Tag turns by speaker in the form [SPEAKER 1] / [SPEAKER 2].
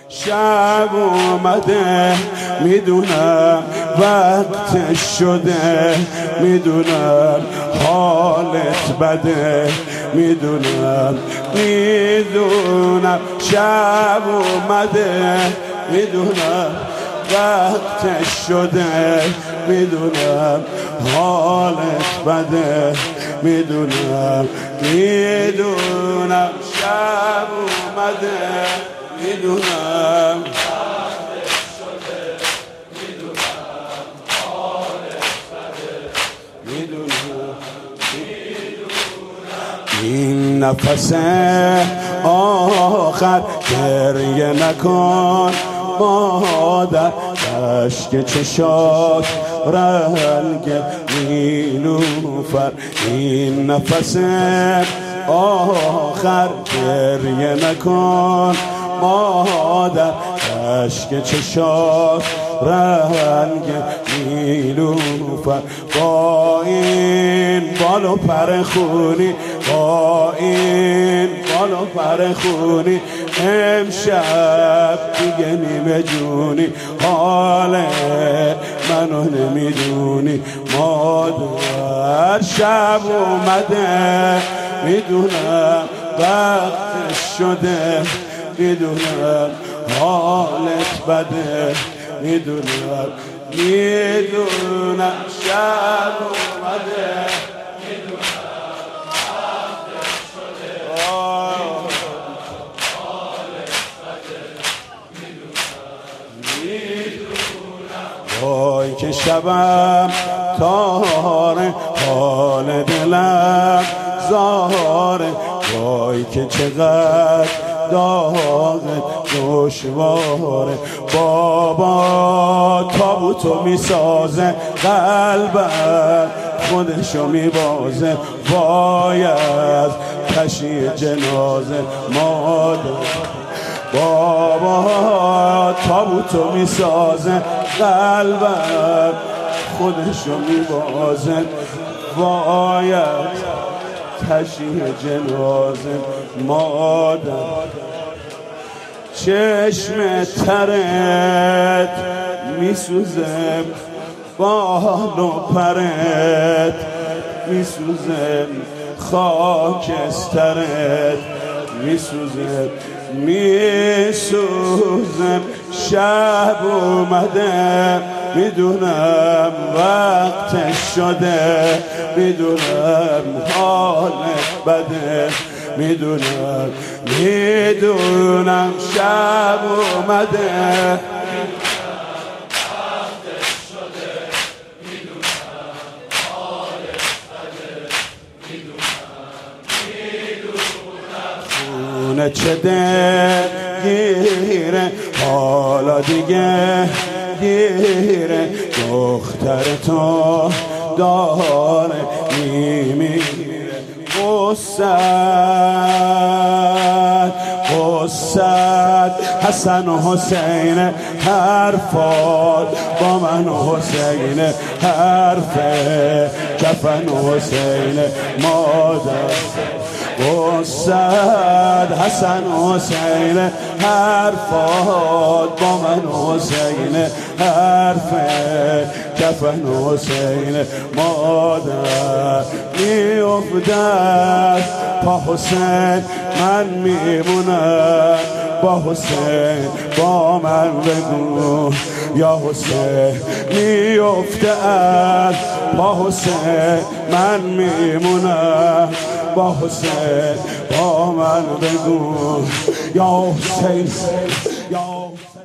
[SPEAKER 1] شب اومده میدونم وقتش شده، میدونم حالت بده، میدونم شب اومده، میدونم وقتش شده، میدونم حالت بده، میدونم شب اومده، میدونم وقتش شده، میدونم حالت بده، میدونم این نفس آخر گریه نکن مادر، اشک چشات رنگ نیلوفر. این نفس آخر گریه نکن مادر، اشک چشات رنگ نیلوفر. با این بال و پر خونی، با این بال و پر خونی، امشب دیگه نیمه جونی، حال منو نمیدونی مادر. شب اومده میدونم وقتش شده، میدونم حالت بده، میدونم شب اومده، میدونم وقتش شده، حالت بده، میدونم وای که شبم تاره، حال دلم زاره، وای که چقدر داغ دشواره. بابا تابوتو میسازه، قلبم خودشو میبازه، وای از تشییع جنازه مادر. بابا تابوتو میسازه، قلبم خودشو میبازه، وای از تشییع جنازه مادر. چشم ترت میسوزه، بال و پرت میسوزه، خاکسترت میسوزه، شب اومده میدونم وقتش شده، میدونم حالت بده، میدونم شب اومده، وقتش شده، میدونم حالت بده، میدونم خونه چه دلگیره، حالا دیگه گیره، دختر تو داره میمیره. قصد حسن و حسین، حرفات با من حسین، حرف کفن حسین مادر. قصد حسن و حسین، حرفات با من حسین، حرف کفن حسین مادر. میافتد پا حسین، من میمونم با حسین، با من بگو یا حسین. میافتد پا حسین، من میمونم با حسین، با من بگو یا حسین، یا حسین.